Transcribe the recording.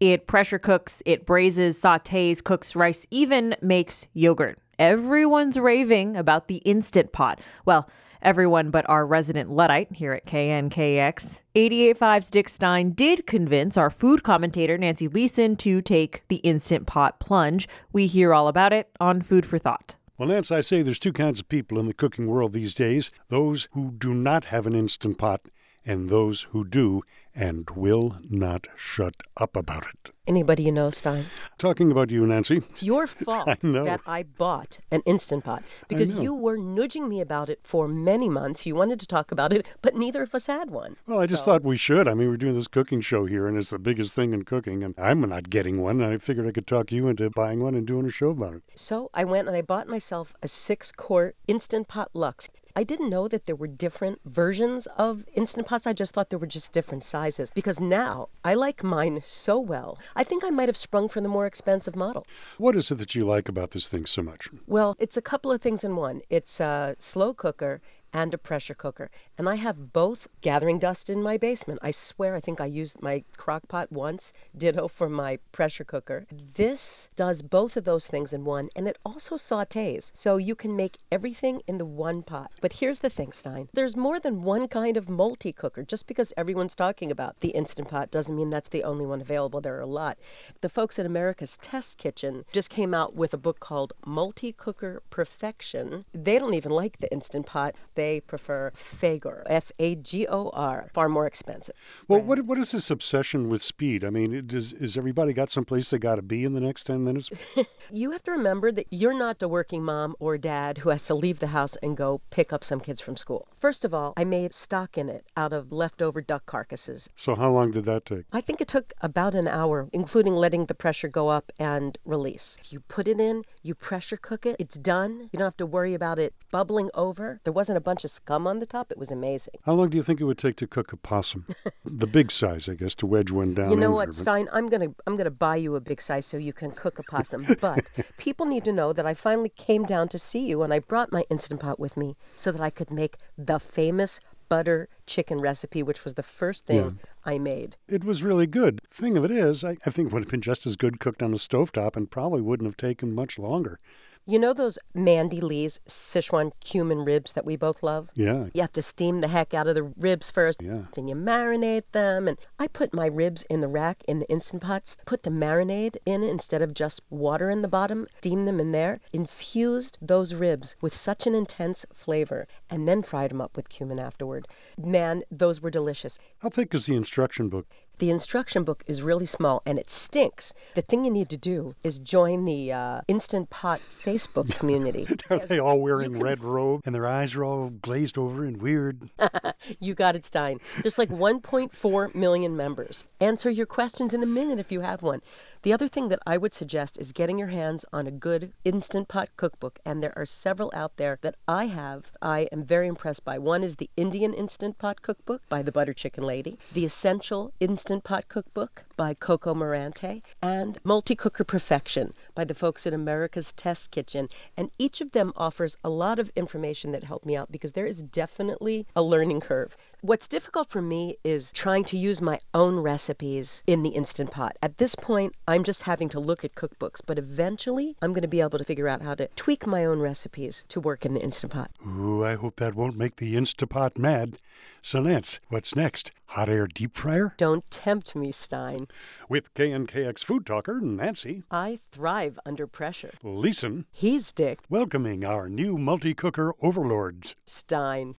It pressure cooks, it braises, sautés, cooks rice, even makes yogurt. Everyone's raving about the Instant Pot. Well, everyone but our resident Luddite here at KNKX. 88.5's Dick Stein did convince our food commentator Nancy Leeson to take the Instant Pot plunge. We hear all about it on Food for Thought. Well, Nance, I say there's two kinds of people in the cooking world these days. Those who do not have an Instant Pot and those who do and will not shut up about it. Anybody you know, Stein? Talking about you, Nancy. It's your fault that I bought an Instant Pot because you were nudging me about it for many months. You wanted to talk about it, but neither of us had one. Well, I just thought we should. I mean, we're doing this cooking show here, and it's the biggest thing in cooking, and I'm not getting one. I figured I could talk you into buying one and doing a show about it. So I went and I bought myself a 6-quart Instant Pot Luxe. I didn't know that there were different versions of Instant Pots. I just thought there were just different sizes because now I like mine so well. I think I might have sprung for the more expensive model. What is it that you like about this thing so much? Well, it's a couple of things in one. It's a slow cooker and a pressure cooker. And I have both gathering dust in my basement. I swear I think I used my crock pot once, ditto for my pressure cooker. This does both of those things in one, and it also sautés. So you can make everything in the one pot. But here's the thing, Stein. There's more than one kind of multi-cooker. Just because everyone's talking about the Instant Pot doesn't mean that's the only one available. There are a lot. The folks at America's Test Kitchen just came out with a book called Multi-Cooker Perfection. They don't even like the Instant Pot. They prefer Fagor, F-A-G-O-R, far more expensive. Well, what is this obsession with speed? I mean, is everybody got someplace they got to be in the next 10 minutes? You have to remember that you're not a working mom or dad who has to leave the house and go pick up some kids from school. First of all, I made stock in it out of leftover duck carcasses. So how long did that take? I think it took about an hour, including letting the pressure go up and release. You put it in, you pressure cook it, it's done. You don't have to worry about it bubbling over. There wasn't a bunch of scum on the top. It was amazing. How long do you think it would take to cook a possum? The big size, I guess, to wedge one down. You know what, Stein? I'm gonna buy you a big size so you can cook a possum. But people need to know that I finally came down to see you, and I brought my Instant Pot with me so that I could make the famous butter chicken recipe, which was the first thing I made. It was really good. Thing of it is, I think it would have been just as good cooked on a stovetop and probably wouldn't have taken much longer. You know those Mandy Lee's Sichuan cumin ribs that we both love? Yeah. You have to steam the heck out of the ribs first. Yeah. Then you marinate them. And I put my ribs in the rack in the Instant Pots, put the marinade in instead of just water in the bottom, steam them in there, infused those ribs with such an intense flavor, and then fried them up with cumin afterward. Man, those were delicious. How thick is the instruction book? The instruction book is really small, and it stinks. The thing you need to do is join the Instant Pot Facebook community. Are they all wearing red robe, and their eyes are all glazed over and weird? You got it, Stein. There's like 1.4 million members. Answer your questions in a minute if you have one. The other thing that I would suggest is getting your hands on a good Instant Pot cookbook, and there are several out there that I have. I am very impressed by. One is the Indian Instant Pot Cookbook by the Butter Chicken Lady, the Essential Instant Pot Cookbook by Coco Morante, and Multi-Cooker Perfection by the folks at America's Test Kitchen. And each of them offers a lot of information that helped me out because there is definitely a learning curve. What's difficult for me is trying to use my own recipes in the Instant Pot. At this point, I'm just having to look at cookbooks, but eventually I'm going to be able to figure out how to tweak my own recipes to work in the Instant Pot. Ooh, I hope that won't make the Instant Pot mad. So, Nance, what's next? Hot air deep fryer? Don't tempt me, Stein. With KNKX food talker, Nancy. I thrive under pressure. Leeson. He's Dick. Welcoming our new multi-cooker overlords. Stein.